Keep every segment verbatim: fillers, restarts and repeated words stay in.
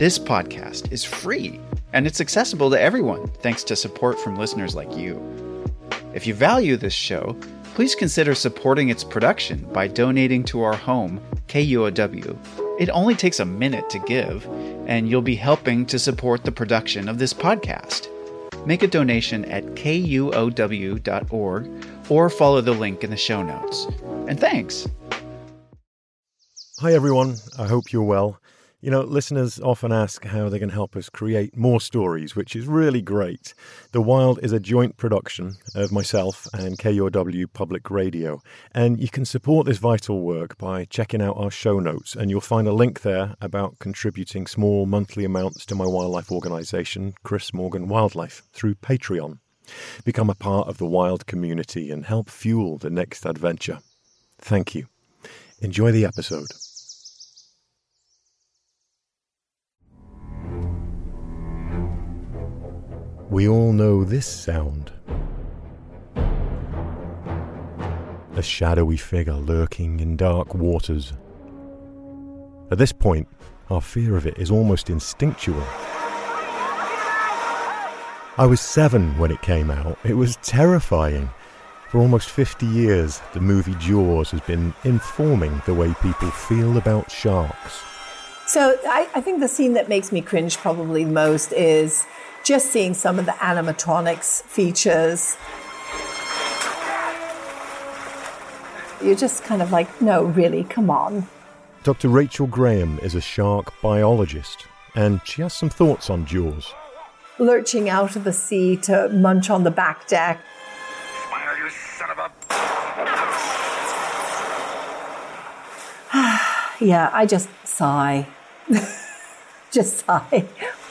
This podcast is free, and it's accessible to everyone thanks to support from listeners like you. If you value this show, please consider supporting its production by donating to our home, K U O W. It only takes a minute to give, and you'll be helping to support the production of this podcast. Make a donation at K U O W dot org or follow the link in the show notes. And thanks! Hi everyone, I hope you're well. You know, listeners often ask how they can help us create more stories, which is really great. The Wild is a joint production of myself and K U O W Public Radio, and you can support this vital work by checking out our show notes, and you'll find a link there about contributing small monthly amounts to my wildlife organisation, Chris Morgan Wildlife, through Patreon. Become a part of the Wild community and help fuel the next adventure. Thank you. Enjoy the episode. We all know this sound. A shadowy figure lurking in dark waters. At this point, our fear of it is almost instinctual. I was seven when it came out. It was terrifying. For almost fifty years, the movie Jaws has been informing the way people feel about sharks. So I, I think the scene that makes me cringe probably most is just seeing some of the animatronics features. You're just kind of like, no, really, come on. Doctor Rachel Graham is a shark biologist, and she has some thoughts on Jaws. Lurching out of the sea to munch on the back deck. Smile, you son of a... Yeah, I just sigh. Just sigh.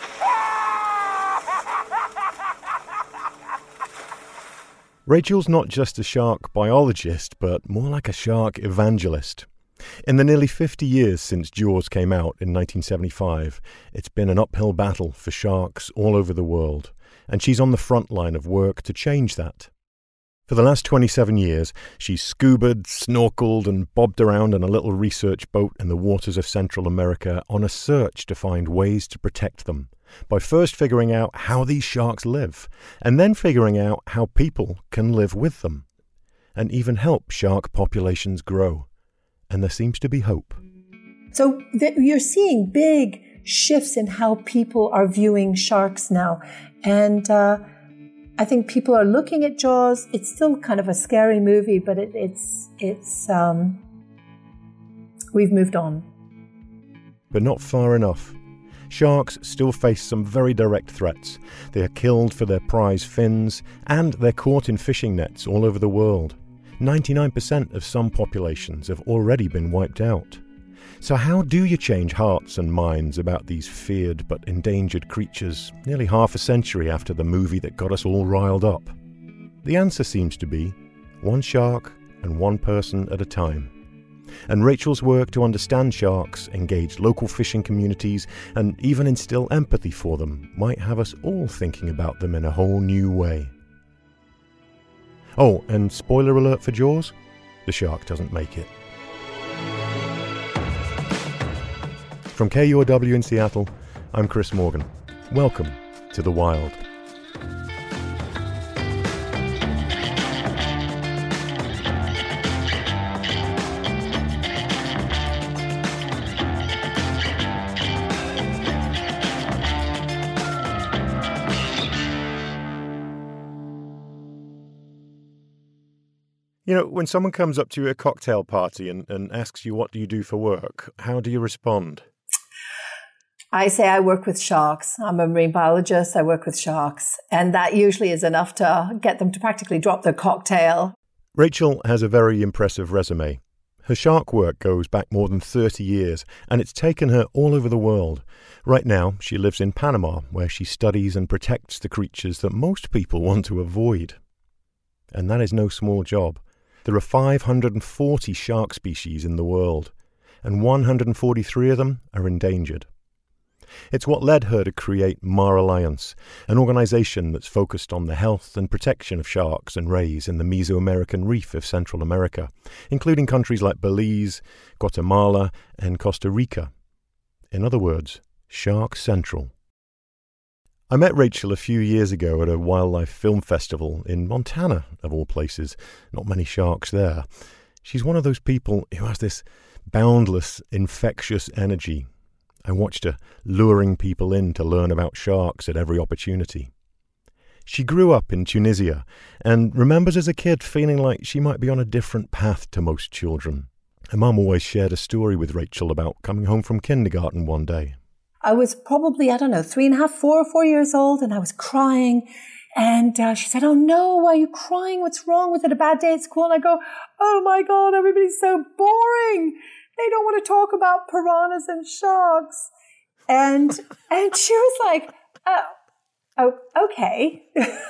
Rachel's not just a shark biologist, but more like a shark evangelist. In the nearly fifty years since Jaws came out in nineteen seventy-five, it's been an uphill battle for sharks all over the world, and she's on the front line of work to change that. For the last twenty-seven years, she's scubaed, snorkeled, and bobbed around in a little research boat in the waters of Central America on a search to find ways to protect them, by first figuring out how these sharks live, and then figuring out how people can live with them, and even help shark populations grow. And there seems to be hope. So th- you're seeing big shifts in how people are viewing sharks now. And uh, I think people are looking at Jaws. It's still kind of a scary movie, but it, it's, it's um, we've moved on. But not far enough. Sharks still face some very direct threats. They are killed for their prize fins, and they're caught in fishing nets all over the world. ninety-nine percent of some populations have already been wiped out. So how do you change hearts and minds about these feared but endangered creatures nearly half a century after the movie that got us all riled up? The answer seems to be one shark and one person at a time. And Rachel's work to understand sharks, engage local fishing communities, and even instill empathy for them might have us all thinking about them in a whole new way. Oh, and spoiler alert for Jaws, the shark doesn't make it. From K U O W in Seattle, I'm Chris Morgan. Welcome to The Wild. You know, when someone comes up to you at a cocktail party and, and asks you, what do you do for work? How do you respond? I say I work with sharks. I'm a marine biologist. I work with sharks. And that usually is enough to get them to practically drop their cocktail. Rachel has a very impressive resume. Her shark work goes back more than thirty years, and it's taken her all over the world. Right now, she lives in Panama, where she studies and protects the creatures that most people want to avoid. And that is no small job. There are five hundred forty shark species in the world, and one hundred forty-three of them are endangered. It's what led her to create Mar Alliance, an organization that's focused on the health and protection of sharks and rays in the Mesoamerican reef of Central America, including countries like Belize, Guatemala, and Costa Rica. In other words, Shark Central. I met Rachel a few years ago at a wildlife film festival in Montana, of all places. Not many sharks there. She's one of those people who has this boundless, infectious energy. I watched her luring people in to learn about sharks at every opportunity. She grew up in Tunisia and remembers as a kid feeling like she might be on a different path to most children. Her mum always shared a story with Rachel about coming home from kindergarten one day. I was probably, I don't know, three and a half, four or four years old, and I was crying. And uh, she said, "Oh no, why are you crying? What's wrong with it? A bad day at school?" And I go, "Oh my God, everybody's so boring. They don't want to talk about piranhas and sharks." And and she was like, "Oh, oh okay."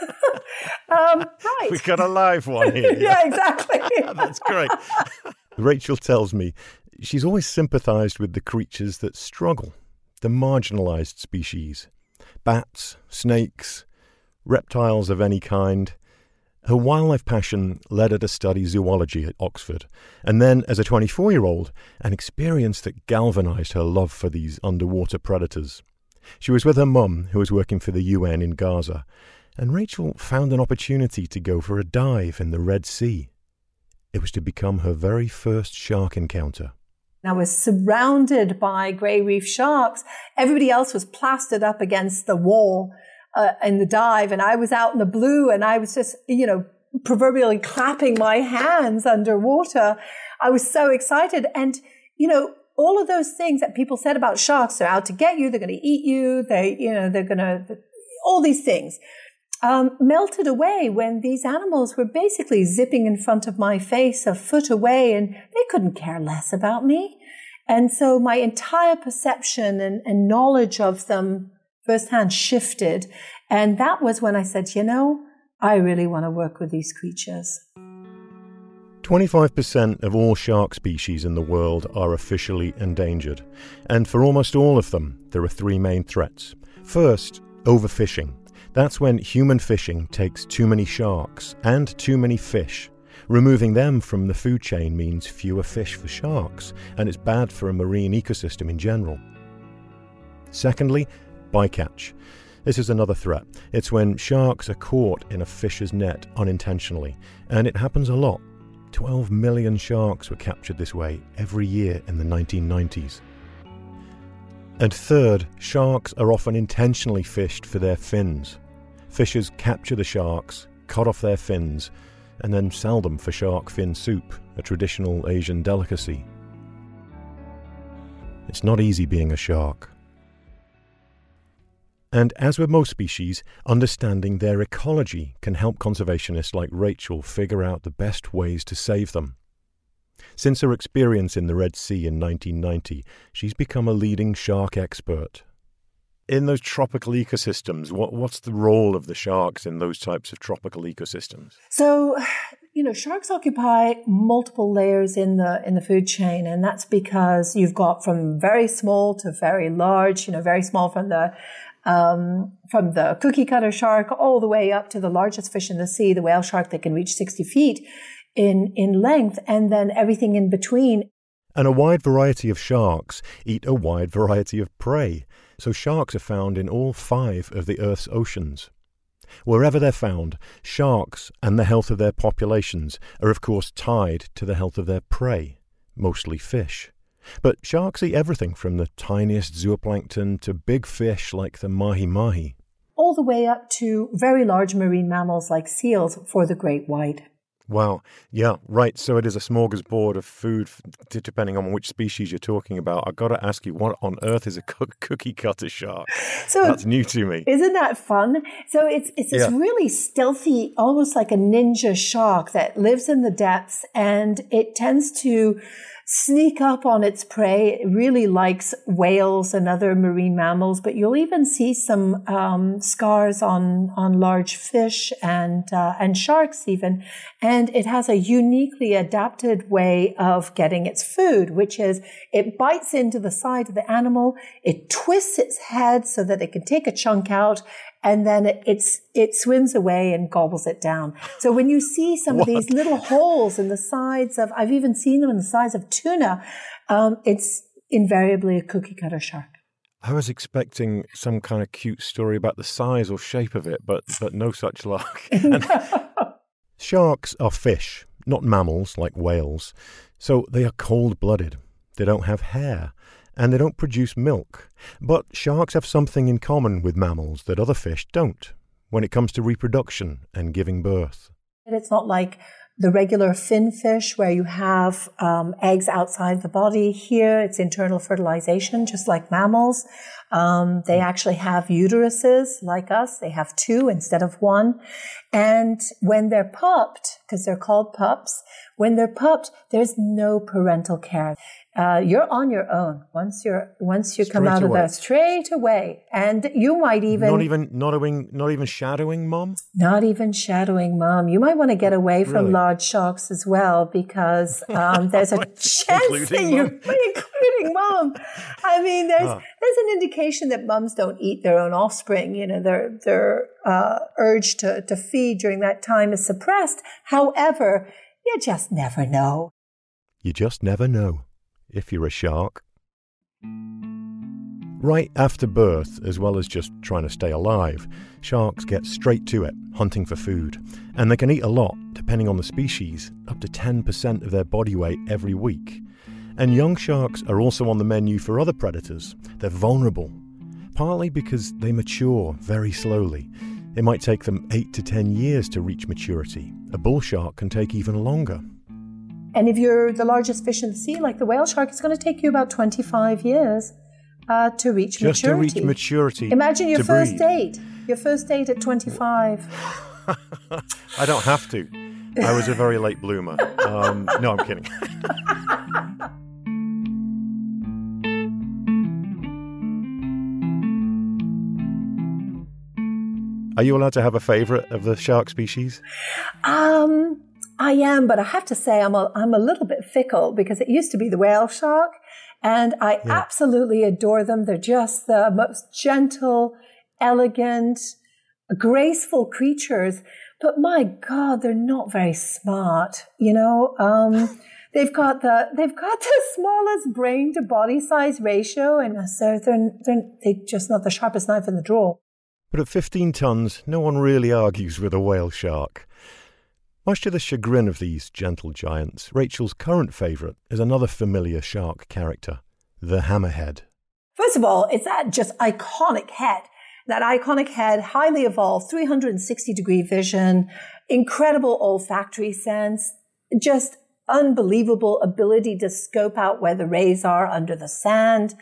um, right. We got a live one here. Yeah, exactly. That's great. Rachel tells me she's always sympathized with the creatures that struggle, the marginalized species, bats, snakes, reptiles of any kind. Her wildlife passion led her to study zoology at Oxford, and then as a twenty-four-year-old, an experience that galvanized her love for these underwater predators. She was with her mum, who was working for the U N in Gaza, and Rachel found an opportunity to go for a dive in the Red Sea. It was to become her very first shark encounter. I was surrounded by grey reef sharks. Everybody else was plastered up against the wall uh, in the dive, and I was out in the blue, and I was just, you know, proverbially clapping my hands underwater. I was so excited. And, you know, all of those things that people said about sharks, they're out to get you, they're going to eat you, they, you know, they're going to, all these things, um, melted away when these animals were basically zipping in front of my face a foot away, and they couldn't care less about me. And so my entire perception and, and knowledge of them firsthand shifted. And that was when I said, you know, I really want to work with these creatures. twenty-five percent of all shark species in the world are officially endangered. And for almost all of them, there are three main threats. First, overfishing. That's when human fishing takes too many sharks and too many fish. Removing them from the food chain means fewer fish for sharks, and it's bad for a marine ecosystem in general. Secondly, bycatch. This is another threat. It's when sharks are caught in a fisher's net unintentionally, and it happens a lot. twelve million sharks were captured this way every year in the nineteen nineties. And third, sharks are often intentionally fished for their fins. Fishers capture the sharks, cut off their fins, and then sell them for shark fin soup, a traditional Asian delicacy. It's not easy being a shark. And as with most species, understanding their ecology can help conservationists like Rachel figure out the best ways to save them. Since her experience in the Red Sea in nineteen ninety, she's become a leading shark expert. In those tropical ecosystems, what, what's the role of the sharks in those types of tropical ecosystems? So, you know, sharks occupy multiple layers in the in the food chain, and that's because you've got from very small to very large, you know, very small from the um, from the cookie cutter shark all the way up to the largest fish in the sea, the whale shark that can reach sixty feet in, in length, and then everything in between. And a wide variety of sharks eat a wide variety of prey. So sharks are found in all five of the Earth's oceans. Wherever they're found, sharks and the health of their populations are of course tied to the health of their prey, mostly fish. But sharks eat everything from the tiniest zooplankton to big fish like the mahi-mahi. All the way up to very large marine mammals like seals for the great white. Wow. Yeah, right. So it is a smorgasbord of food, depending on which species you're talking about. I've got to ask you, what on earth is a cookie cutter shark? So that's new to me. Isn't that fun? So it's it's this yeah. really stealthy, almost like a ninja shark that lives in the depths, and it tends to sneak up on its prey. It really likes whales and other marine mammals, but you'll even see some um, scars on on large fish and uh, and sharks even. And it has a uniquely adapted way of getting its food, which is it bites into the side of the animal, it twists its head so that it can take a chunk out, and then it, it's, it swims away and gobbles it down. So when you see some what? of these little holes in the sides of, I've even seen them in the size of tuna, um, it's invariably a cookie cutter shark. I was expecting some kind of cute story about the size or shape of it, but, but no such luck. And sharks are fish, not mammals like whales. So they are cold-blooded. They don't have hair, and they don't produce milk. But sharks have something in common with mammals that other fish don't when it comes to reproduction and giving birth. It's not like the regular fin fish where you have um, eggs outside the body. Here, it's internal fertilization, just like mammals. Um, they actually have uteruses like us. They have two instead of one. And when they're pupped, because they're called pups, when they're pupped, there's no parental care. Uh, you're on your own once you're once you come out of there, straight away, and you might even not even not even not even shadowing mom. Not even shadowing mom. You might want to get away from Really? large sharks as well, because um, there's a chance that Including you, mom? including mom. I mean, there's Ah. there's an indication that mums don't eat their own offspring. You know, their their uh, urge to to feed during that time is suppressed. However, you just never know. You just never know if you're a shark. Right after birth, as well as just trying to stay alive, sharks get straight to it, hunting for food. And they can eat a lot, depending on the species, up to ten percent of their body weight every week. And young sharks are also on the menu for other predators. They're vulnerable, partly because they mature very slowly. It might take them eight to ten years to reach maturity. A bull shark can take even longer. And if you're the largest fish in the sea, like the whale shark, it's going to take you about twenty-five years uh, to reach Just maturity. to reach maturity. Imagine your to first breed. date. Your first date at twenty-five. I don't have to. I was a very late bloomer. Um, no, I'm kidding. Are you allowed to have a favourite of the shark species? Um, I am, but I have to say I'm a, I'm a little bit fickle, because it used to be the whale shark, and I Yeah. absolutely adore them. They're just the most gentle, elegant, graceful creatures. But my God, they're not very smart. You know, um, they've got the they've got the smallest brain to body size ratio, and so they're they're they're just not the sharpest knife in the drawer. But at fifteen tons, no one really argues with a whale shark. Much to the chagrin of these gentle giants, Rachel's current favourite is another familiar shark character, the hammerhead. First of all, it's that just iconic head. That iconic head, highly evolved, three hundred sixty degree vision, incredible olfactory sense, just unbelievable ability to scope out where the rays are under the sand.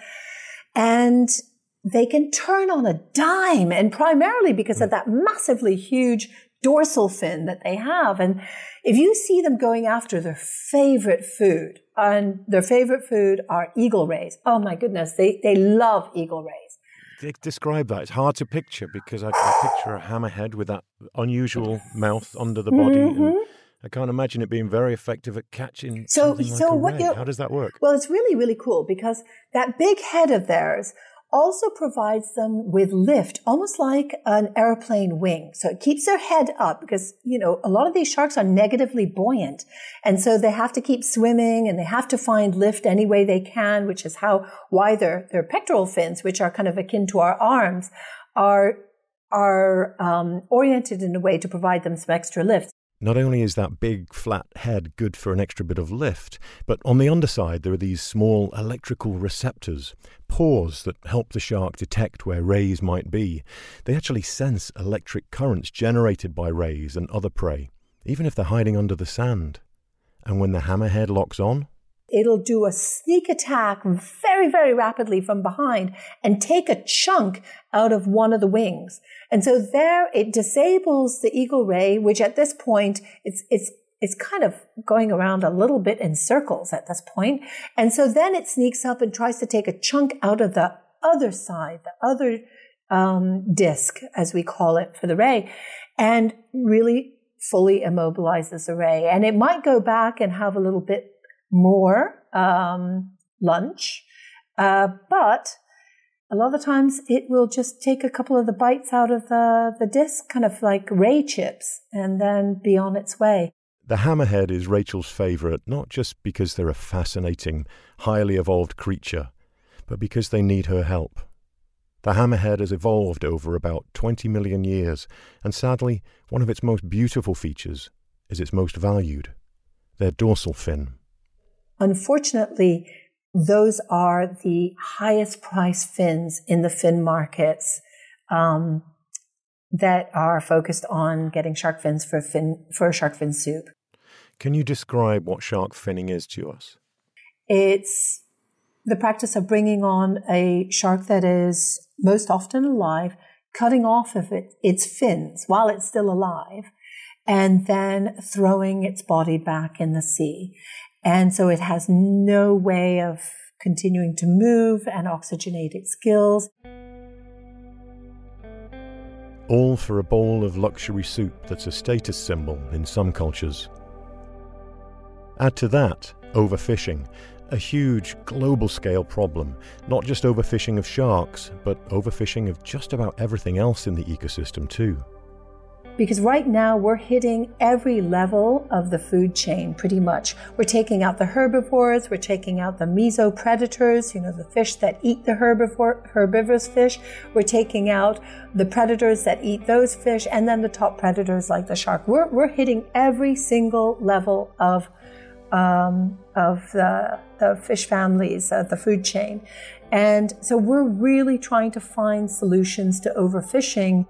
And they can turn on a dime, and primarily because of that massively huge dorsal fin that they have. And if you see them going after their favorite food, and their favorite food are eagle rays. Oh my goodness, they, they love eagle rays. D- Describe that. It's hard to picture because I, I picture a hammerhead with that unusual mouth under the body. Mm-hmm. And I can't imagine it being very effective at catching So, something like so a what ray. you How does that work? Well, it's really, really cool, because that big head of theirs also provides them with lift, almost like an airplane wing. So it keeps their head up, because, you know, a lot of these sharks are negatively buoyant. And so they have to keep swimming, and they have to find lift any way they can, which is how, why their, their pectoral fins, which are kind of akin to our arms, are, are, um, oriented in a way to provide them some extra lift. Not only is that big flat head good for an extra bit of lift, but on the underside there are these small electrical receptors, pores that help the shark detect where rays might be. They actually sense electric currents generated by rays and other prey, even if they're hiding under the sand. And when the hammerhead locks on, it'll do a sneak attack very, very rapidly from behind and take a chunk out of one of the wings. And so there it disables the eagle ray, which at this point, it's, it's, it's kind of going around a little bit in circles at this point. And so then it sneaks up and tries to take a chunk out of the other side, the other um, disc, as we call it, for the ray, and really fully immobilizes the ray. And it might go back and have a little bit more um, lunch, uh, but a lot of the times it will just take a couple of the bites out of the, the disc, kind of like ray chips, and then be on its way. the hammerhead is Rachel's favourite, not just because they're a fascinating, highly evolved creature, but because they need her help. The hammerhead has evolved over about twenty million years, and sadly, one of its most beautiful features is its most valued, their dorsal fin. Unfortunately, those are the highest priced fins in the fin markets um, that are focused on getting shark fins for fin for shark fin soup. Can you describe what shark finning is to us? It's the practice of bringing on a shark that is most often alive, cutting off of it, its fins while it's still alive, and then throwing its body back in the sea. And so it has no way of continuing to move and oxygenate its gills. All for a bowl of luxury soup that's a status symbol in some cultures. Add to that overfishing, a huge global-scale problem, not just overfishing of sharks, but overfishing of just about everything else in the ecosystem too. Because right now we're hitting every level of the food chain pretty much. We're taking out the herbivores, we're taking out the mesopredators, you know, the fish that eat the herbivore, herbivorous fish. We're taking out the predators that eat those fish, and then the top predators like the shark. We're, we're hitting every single level of um, of the, the fish families, uh, the food chain. And so we're really trying to find solutions to overfishing.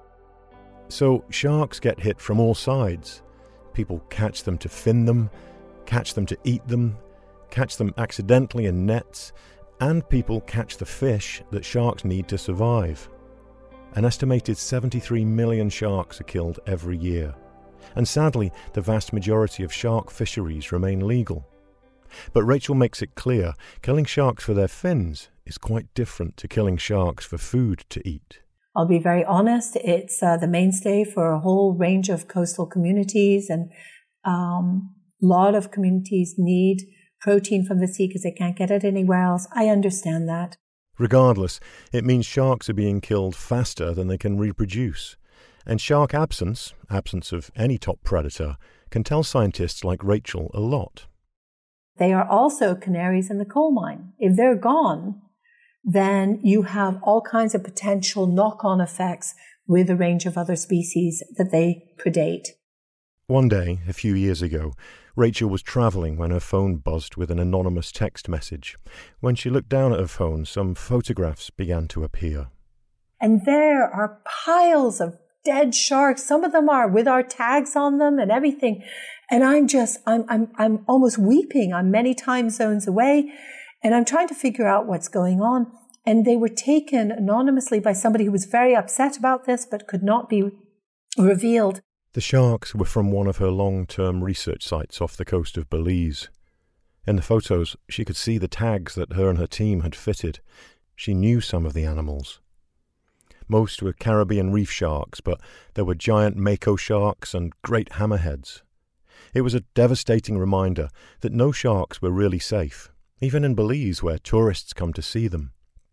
So sharks get hit from all sides. People catch them to fin them, catch them to eat them, catch them accidentally in nets, and people catch the fish that sharks need to survive. An estimated seventy-three million sharks are killed every year. And sadly, the vast majority of shark fisheries remain legal. But Rachel makes it clear, killing sharks for their fins is quite different to killing sharks for food to eat. I'll be very honest, it's uh, the mainstay for a whole range of coastal communities, and um, a lot of communities need protein from the sea because they can't get it anywhere else. I understand that. Regardless, it means sharks are being killed faster than they can reproduce. And shark absence, absence of any top predator, can tell scientists like Rachel a lot. They are also canaries in the coal mine. If they're gone, then you have all kinds of potential knock-on effects with a range of other species that they predate. One day, a few years ago, Rachel was travelling when her phone buzzed with an anonymous text message. When she looked down at her phone, some photographs began to appear. And there are piles of dead sharks. Some of them are with our tags on them and everything. And I'm just, I'm, I'm, I'm almost weeping. I'm many time zones away. And I'm trying to figure out what's going on. And they were taken anonymously by somebody who was very upset about this, but could not be revealed. The sharks were from one of her long-term research sites off the coast of Belize. In the photos, she could see the tags that her and her team had fitted. She knew some of the animals. Most were Caribbean reef sharks, but there were giant mako sharks and great hammerheads. It was a devastating reminder that no sharks were really safe, even in Belize where tourists come to see them.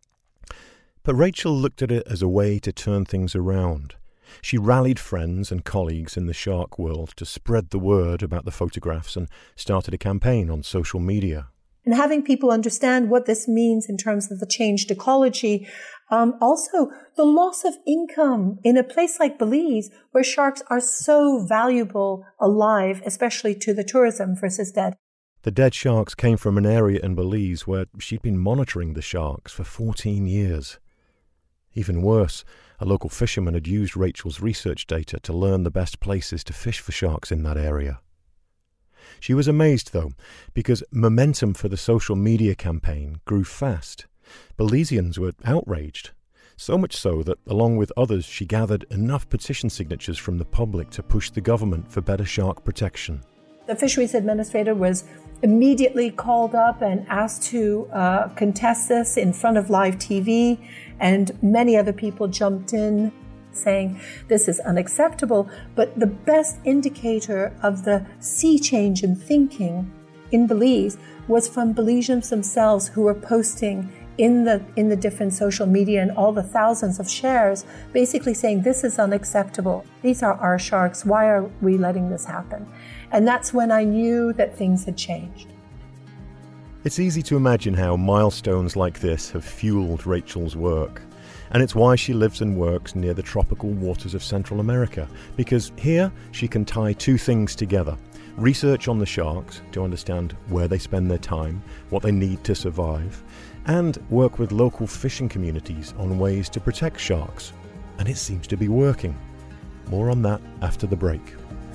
But Rachel looked at it as a way to turn things around. She rallied friends and colleagues in the shark world to spread the word about the photographs and started a campaign on social media. And having people understand what this means in terms of the changed ecology, um, also the loss of income in a place like Belize where sharks are so valuable alive, especially to the tourism versus dead. The dead sharks came from an area in Belize where she'd been monitoring the sharks for fourteen years. Even worse, a local fisherman had used Rachel's research data to learn the best places to fish for sharks in that area. She was amazed, though, because momentum for the social media campaign grew fast. Belizeans were outraged, so much so that, along with others, she gathered enough petition signatures from the public to push the government for better shark protection. The fisheries administrator was immediately called up and asked to uh, contest this in front of live T V, and many other people jumped in saying this is unacceptable. But the best indicator of the sea change in thinking in Belize was from Belizeans themselves, who were posting in the in the different social media and all the thousands of shares, basically saying this is unacceptable. These are our sharks. Why are we letting this happen? And that's when I knew that things had changed. It's easy to imagine how milestones like this have fueled Rachel's work. And it's why she lives and works near the tropical waters of Central America, because here she can tie two things together. Research on the sharks to understand where they spend their time, what they need to survive, and work with local fishing communities on ways to protect sharks. And it seems to be working. More on that after the break.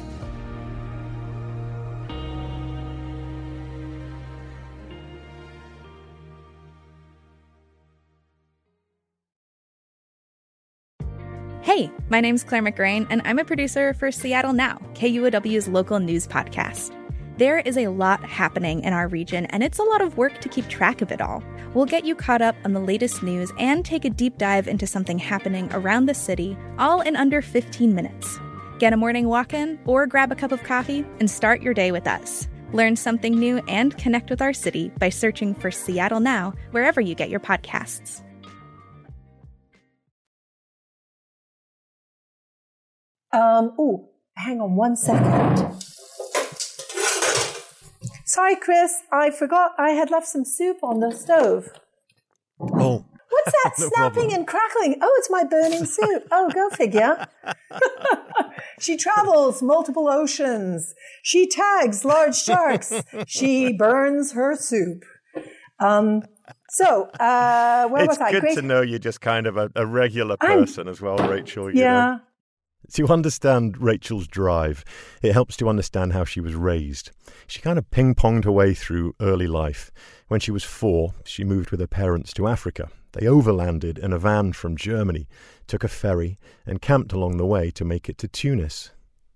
Hey, my name's Claire McGrain, and I'm a producer for Seattle Now, K U O W's local news podcast. There is a lot happening in our region, and it's a lot of work to keep track of it all. We'll get you caught up on the latest news and take a deep dive into something happening around the city, all in under fifteen minutes. Get a morning walk in or grab a cup of coffee and start your day with us. Learn something new and connect with our city by searching for Seattle Now wherever you get your podcasts. Um, oh, hang on one second. Sorry, Chris, I forgot I had left some soup on the stove. Oh. What's that No snapping problem. and crackling? Oh, it's my burning soup. Oh, go figure. She travels multiple oceans. She tags large sharks. She burns her soup. Um, so, uh, where It's was I? good Great. to know you're just kind of a, a regular I'm- person as well, Rachel. You Yeah. know? To understand Rachel's drive, it helps to understand how she was raised. She kind of ping-ponged her way through early life. When she was four, she moved with her parents to Africa. They overlanded in a van from Germany, took a ferry, and camped along the way to make it to Tunis.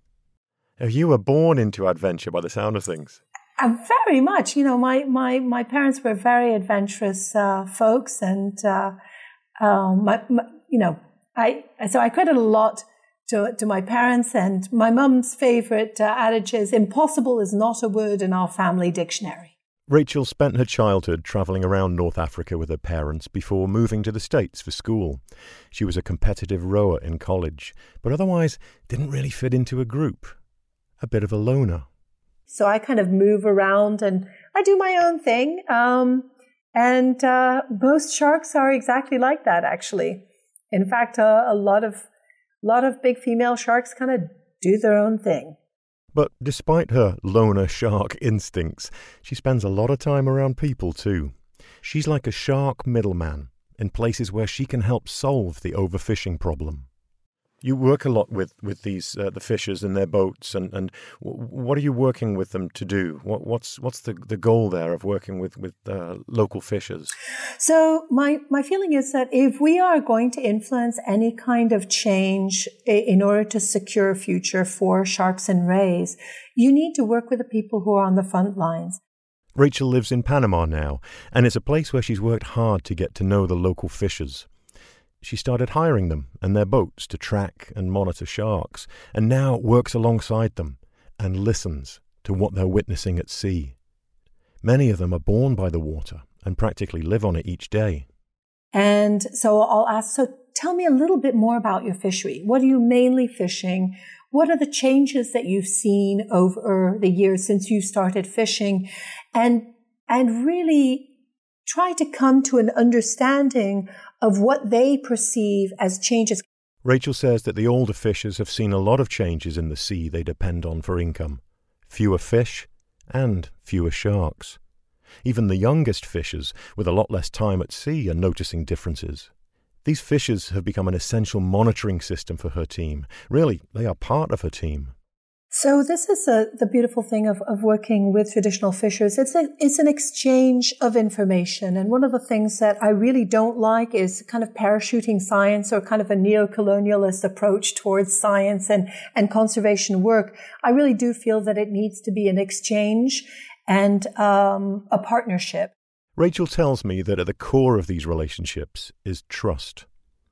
Now, you were born into adventure by the sound of things. Uh, very much. You know, my, my, my parents were very adventurous uh, folks, and uh, um, my, my, you know, I so I credit a lot to to my parents. And my mum's favorite uh, adage is, "Impossible is not a word in our family dictionary." Rachel spent her childhood travelling around North Africa with her parents before moving to the States for school. She was a competitive rower in college, but otherwise didn't really fit into a group. A bit of a loner. So I kind of move around and I do my own thing. Um, and uh, most sharks are exactly like that, actually. In fact, uh, a lot of a lot of big female sharks kind of do their own thing. But despite her loner shark instincts, she spends a lot of time around people too. She's like a shark middleman in places where she can help solve the overfishing problem. You work a lot with, with these uh, the fishers in their boats, and, and w- what are you working with them to do? What, what's what's the, the goal there of working with, with uh, local fishers? So my, my feeling is that if we are going to influence any kind of change in order to secure a future for sharks and rays, you need to work with the people who are on the front lines. Rachel lives in Panama now, and it's a place where she's worked hard to get to know the local fishers. She started hiring them and their boats to track and monitor sharks, and now works alongside them and listens to what they're witnessing at sea. Many of them are born by the water and practically live on it each day. And so I'll ask, so tell me a little bit more about your fishery. What are you mainly fishing? What are the changes that you've seen over the years since you started fishing? And, and really try to come to an understanding of what they perceive as changes. Rachel says that the older fishers have seen a lot of changes in the sea they depend on for income. Fewer fish and fewer sharks. Even the youngest fishers, with a lot less time at sea, are noticing differences. These fishers have become an essential monitoring system for her team. Really, they are part of her team. So this is a, the beautiful thing of, of working with traditional fishers. It's a, it's an exchange of information. And one of the things that I really don't like is kind of parachuting science, or kind of a neo-colonialist approach towards science and, and conservation work. I really do feel that it needs to be an exchange and um, a partnership. Rachel tells me that at the core of these relationships is trust.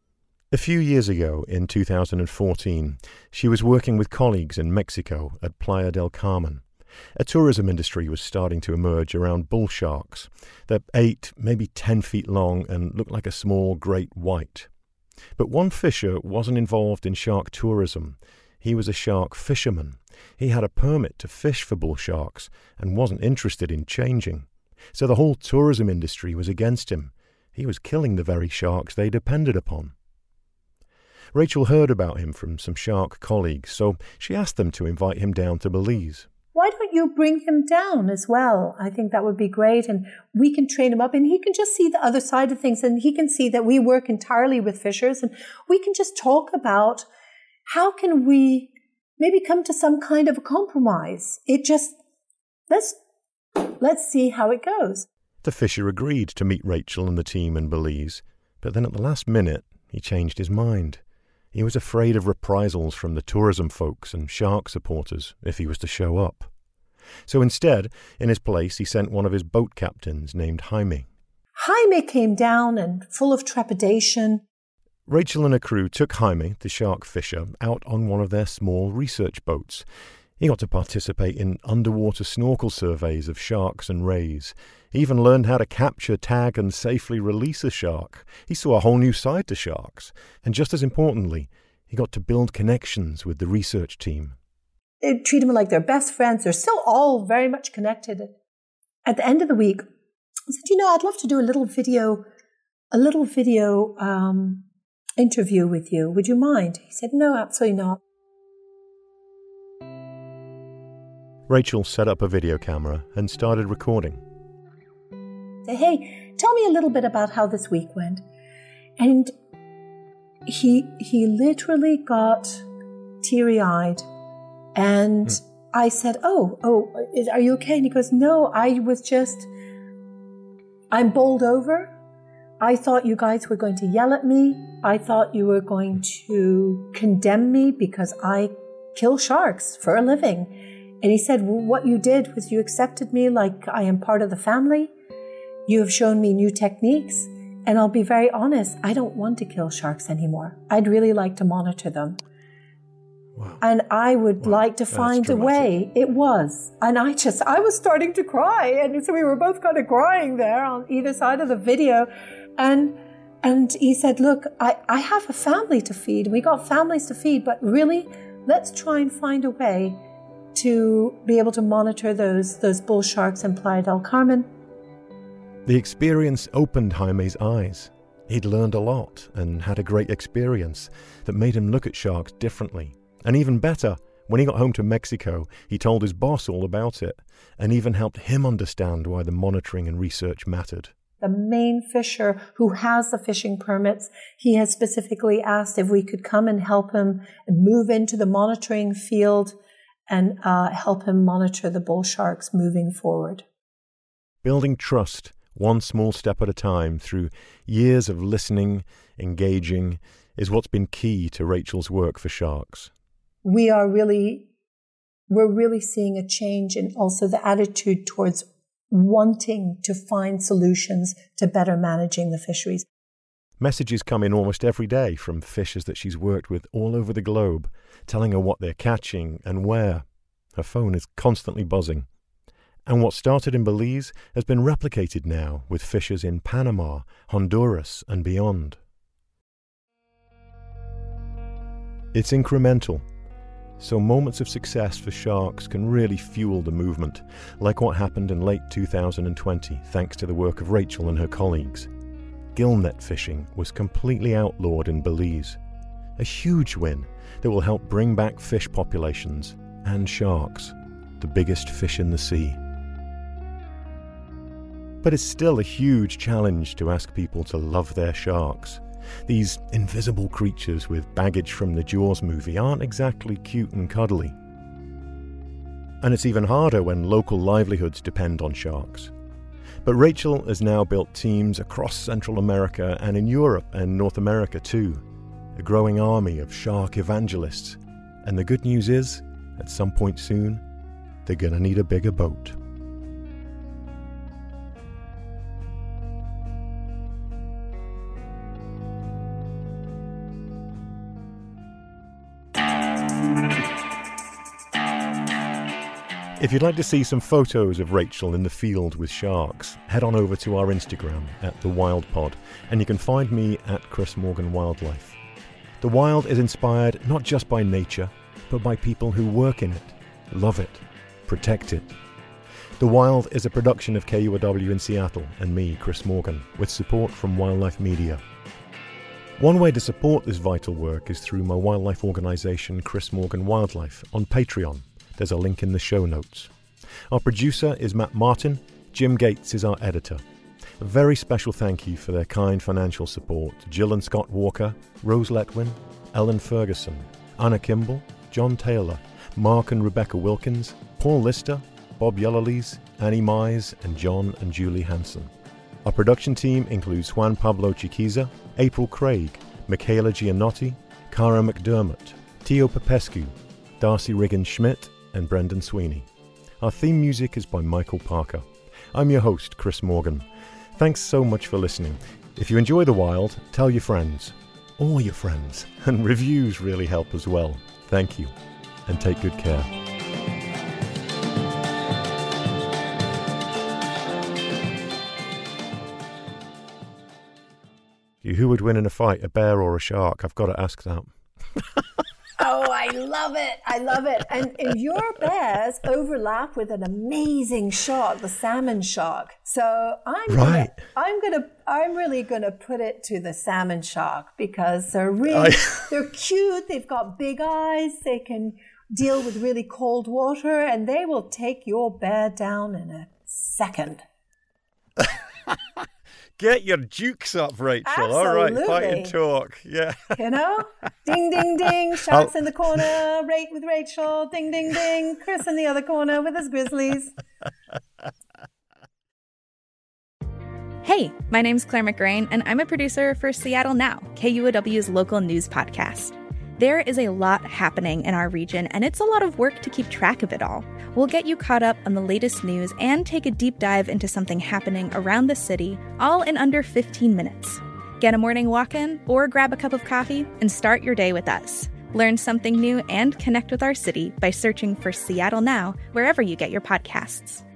A few years ago, in two thousand fourteen, she was working with colleagues in Mexico at Playa del Carmen. A tourism industry was starting to emerge around bull sharks. They're eight, maybe ten feet long and look like a small great white. But one fisher wasn't involved in shark tourism. He was a shark fisherman. He had a permit to fish for bull sharks and wasn't interested in changing. So the whole tourism industry was against him. He was killing the very sharks they depended upon. Rachel heard about him from some shark colleagues, so she asked them to invite him down to Belize. Why don't you bring him down as well? I think that would be great. And we can train him up and he can just see the other side of things. And he can see that we work entirely with fishers and we can just talk about how can we maybe come to some kind of a compromise. It just, let's, let's see how it goes. The fisher agreed to meet Rachel and the team in Belize, but then at the last minute, he changed his mind. He was afraid of reprisals from the tourism folks and shark supporters if he was to show up. So instead, in his place, he sent one of his boat captains named Jaime. Jaime came down and full of trepidation. Rachel and her crew took Jaime, the shark fisher, out on one of their small research boats. He got to participate in underwater snorkel surveys of sharks and rays. He even learned how to capture, tag, and safely release a shark. He saw a whole new side to sharks. And just as importantly, he got to build connections with the research team. They treat them like their best friends. They're still all very much connected. At the end of the week, I said, you know, I'd love to do a little video, a little video um, interview with you. Would you mind? He said, no, absolutely not. Rachel set up a video camera and started recording. Say, hey, tell me a little bit about how this week went. And he he literally got teary-eyed. And hmm. I said, oh, oh, is, are you okay? And he goes, no, I was just, I'm bowled over. I thought you guys were going to yell at me. I thought you were going to condemn me because I kill sharks for a living. And he said, well, what you did was you accepted me like I am part of the family. You have shown me new techniques. And I'll be very honest, I don't want to kill sharks anymore. I'd really like to monitor them. Wow. And I would wow. like to find a way. It was. And I just, I was starting to cry. And so we were both kind of crying there on either side of the video. And and he said, look, I, I have a family to feed. We got families to feed. But really, let's try and find a way to be able to monitor those those bull sharks in Playa del Carmen. The experience opened Jaime's eyes. He'd learned a lot and had a great experience that made him look at sharks differently. And even better, when he got home to Mexico, he told his boss all about it and even helped him understand why the monitoring and research mattered. The main fisher who has the fishing permits, he has specifically asked if we could come and help him and move into the monitoring field and uh, help him monitor the bull sharks moving forward. Building trust, one small step at a time, through years of listening, engaging, is what's been key to Rachel's work for sharks. We are really, we're really seeing a change in also the attitude towards wanting to find solutions to better managing the fisheries. Messages come in almost every day from fishers that she's worked with all over the globe, telling her what they're catching and where. Her phone is constantly buzzing. And what started in Belize has been replicated now with fishers in Panama, Honduras, and beyond. It's incremental, so moments of success for sharks can really fuel the movement, like what happened in late two thousand twenty thanks to the work of Rachel and her colleagues. Gillnet fishing was completely outlawed in Belize, a huge win that will help bring back fish populations and sharks, the biggest fish in the sea. But it's still a huge challenge to ask people to love their sharks. These invisible creatures with baggage from the Jaws movie aren't exactly cute and cuddly. And it's even harder when local livelihoods depend on sharks. But Rachel has now built teams across Central America and in Europe and North America too. A growing army of shark evangelists. And the good news is, at some point soon, they're going to need a bigger boat. If you'd like to see some photos of Rachel in the field with sharks, head on over to our Instagram at The Wild Pod, and you can find me at Chris Morgan Wildlife. The wild is inspired not just by nature, but by people who work in it, love it, protect it. The Wild is a production of K U O W in Seattle and me, Chris Morgan, with support from Wildlife Media. One way to support this vital work is through my wildlife organisation, Chris Morgan Wildlife, on Patreon. There's a link in the show notes. Our producer is Matt Martin. Jim Gates is our editor. A very special thank you for their kind financial support to Jill and Scott Walker, Rose Letwin, Ellen Ferguson, Anna Kimball, John Taylor, Mark and Rebecca Wilkins, Paul Lister, Bob Yellowlees, Annie Mize, and John and Julie Hansen. Our production team includes Juan Pablo Chiquiza, April Craig, Michaela Giannotti, Cara McDermott, Tio Popescu, Darcy Riggins-Schmidt, and Brendan Sweeney. Our theme music is by Michael Parker. I'm your host, Chris Morgan. Thanks so much for listening. If you enjoy The Wild, tell your friends, all your friends, and reviews really help as well. Thank you, and take good care. Who would win in a fight, a bear or a shark? I've got to ask that. Oh, I love it. I love it. And, and your bears overlap with an amazing shark, the salmon shark. So I'm right. Gonna, I'm gonna I'm really gonna put it to the salmon shark because they're really I... they're cute. They've got big eyes. They can deal with really cold water, and they will take your bear down in a second. Get your dukes up, Rachel. Absolutely. All right, fight and talk. Yeah. You know? Ding, ding, ding. Sharks I'll... in the corner. Rate with Rachel. Ding, ding, ding. Chris in the other corner with his grizzlies. Hey, my name's Claire McGrain, and I'm a producer for Seattle Now, K U O W's local news podcast. There is a lot happening in our region, and it's a lot of work to keep track of it all. We'll get you caught up on the latest news and take a deep dive into something happening around the city, all in under fifteen minutes. Get a morning walk in or grab a cup of coffee and start your day with us. Learn something new and connect with our city by searching for Seattle Now wherever you get your podcasts.